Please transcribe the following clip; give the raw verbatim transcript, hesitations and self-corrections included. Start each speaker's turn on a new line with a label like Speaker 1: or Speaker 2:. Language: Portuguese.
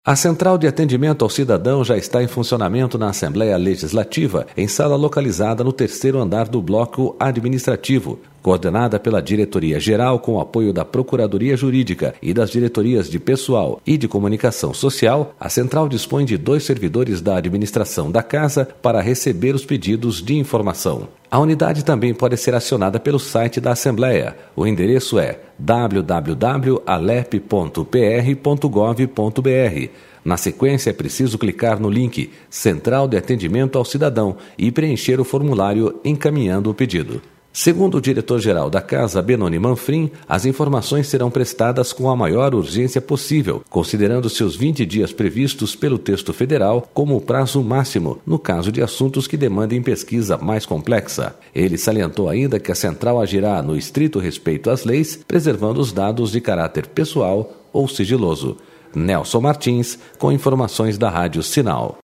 Speaker 1: A Central de Atendimento ao Cidadão já está em funcionamento na Assembleia Legislativa, em sala localizada no terceiro andar do Bloco Administrativo. Coordenada pela Diretoria-Geral com o apoio da Procuradoria Jurídica e das Diretorias de Pessoal e de Comunicação Social, a Central dispõe de dois servidores da administração da Casa para receber os pedidos de informação. A unidade também pode ser acionada pelo site da Assembleia. O endereço é w w w ponto alep ponto p r ponto gov ponto b r. Na sequência, é preciso clicar no link Central de Atendimento ao Cidadão e preencher o formulário encaminhando o pedido. Segundo o diretor-geral da Casa, Benoni Manfrim, as informações serão prestadas com a maior urgência possível, considerando-se os vinte dias previstos pelo texto federal como o prazo máximo, no caso de assuntos que demandem pesquisa mais complexa. Ele salientou ainda que a Central agirá no estrito respeito às leis, preservando os dados de caráter pessoal ou sigiloso. Nelson Martins, com informações da Rádio Sinal.